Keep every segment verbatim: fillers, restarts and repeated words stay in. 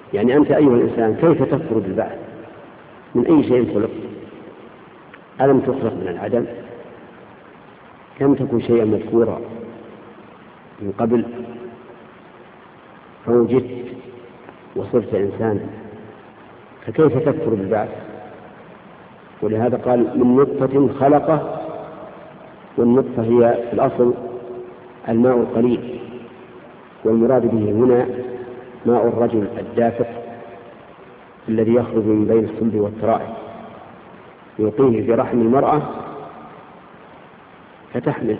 يعني أنت أيها الإنسان كيف تكفر بالبعث؟ من أي شيء خلقت؟ ألم تخلق من العدم؟ لم تكن شيئا مذكورا من قبل فوجدت وصرت إنسانا، فكيف تكفر بالبعث؟ ولهذا قال من نطفة خلقه، والنطفة هي في الأصل الماء القليل، والمراد به هنا ماء الرجل الدافق الذي يخرج من بين الصلب والترائب يلقيه في رحم المرأة فتحمل.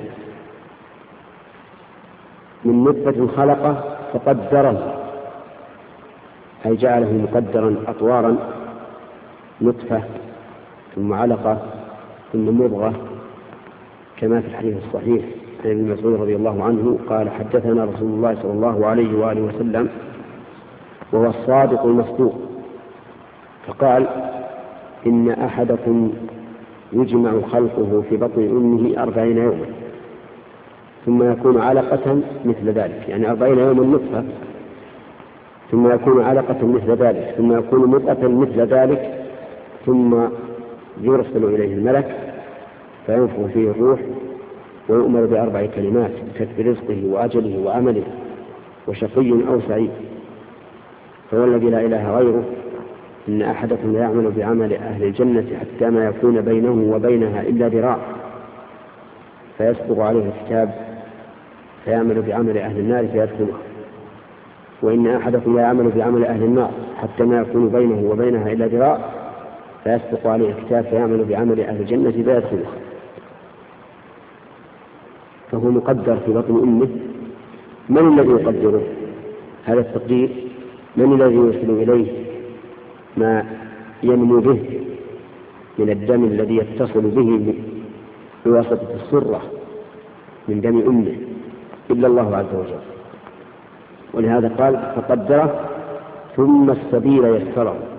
من نطفة خلقه فقدره، أي جعله مقدرا أطوارا، نطفة ثم علقة ثم مضغة، كما في الحديث الصحيح عن ابن مسعود رضي الله عنه قال حدثنا رسول الله صلى الله عليه وآله وسلم وهو الصادق المصدوق فقال إن أحدكم يجمع خلقه في بطن أمه أربعين يوما ثم يكون علقة مثل ذلك، يعني أربعين يوما نطفة، ثم يكون علقة مثل ذلك، ثم يكون مضغة مثل ذلك، ثم يرسل إليه الملك فينفخ فيه الروح ويؤمر بأربع كلمات كتب رزقه وأجله وعمله وشقي أو سعيد. فوالذي لا إله غيره إن أحدكم لا يعمل بعمل أهل الجنة حتى ما يكون بينه وبينها إلا ذراع فيسبق عليه الكتاب فيعمل بعمل أهل النار فيدخله، وإن أحدكم لا يعمل بعمل أهل النار حتى ما يكون بينه وبينها إلا ذراع فيسبق عليه الكتاب فيعمل بعمل أهل الجنة فيدخله. فهو مقدر في بطن أمه. من الذي يقدره هذا التقدير؟ من الذي يرسل إليه ما ينمو به من الدم الذي يتصل به بواسطة السرة من دم أمه؟ إلا الله عز وجل. ولهذا قال فقدره ثم السبيل يسره،